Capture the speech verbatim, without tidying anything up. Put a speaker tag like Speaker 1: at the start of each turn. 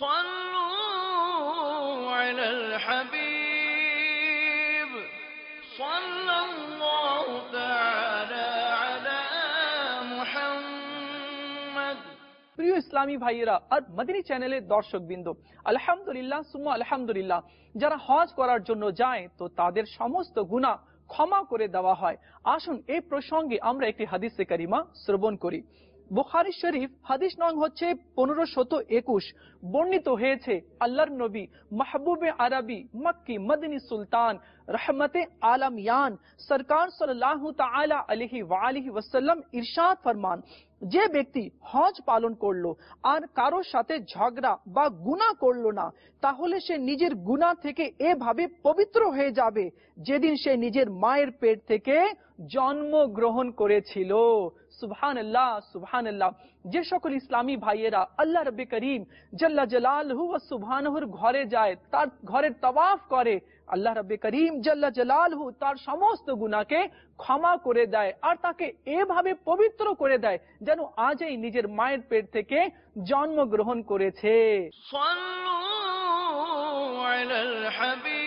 Speaker 1: صلوا على الحبيب صلى الله تعالى على محمد।
Speaker 2: প্রিয় ইসলামী ভাইয়েরা আর মদিনী চ্যানেলের দর্শকবৃন্দ, আলহামদুলিল্লাহ সুম্মা আলহামদুলিল্লাহ, যারা হজ করার জন্য যায় তো তাদের সমস্ত গুনাহ ক্ষমা করে দেওয়া হয়। আসুন এই প্রসঙ্গে আমরা একটি হাদিসে কারিমা শ্রবণ করি। বুখারী শরীফ হাদিস নং হচ্ছে পনেরো শত একুশ, বর্ণিত হয়েছে আল্লাহর নবী মাহবুবে আরবি মক্কি মদিনী সুলতান রহমতে আলমিয়ান সরকার সাল্লাল্লাহু তাআলা আলাইহি ওয়া আলিহি ওয়াসাল্লাম ইরশাদ ফরমান, যে ব্যক্তি হজ পালন করলো আর কারোর সাথে ঝগড়া বা গুনাহ করলো না, তাহলে সে নিজের গুনাহ থেকে এভাবে পবিত্র হয়ে যাবে যেদিন সে নিজের মায়ের পেট থেকে জন্ম গ্রহণ করেছিল। সুবহানাল্লাহ সুবহানাল্লাহ। যে সকল ইসলামী ভাইয়েরা আল্লাহ রাব্বে করিম জাল্লা জালালহু ওয়া সুবহানাহুর ঘরে যায়, তার ঘরের তাওয়াফ করে, আল্লাহ রাব্বে করিম জাল্লা জালালহু তার সমস্ত গুনাহকে ক্ষমা করে দেয় আর তাকে এভাবে পবিত্র করে দেয় যেন আজই নিজের মায়ের পেট থেকে জন্ম গ্রহণ করেছে।
Speaker 1: সাল্লু আলাল হাবিব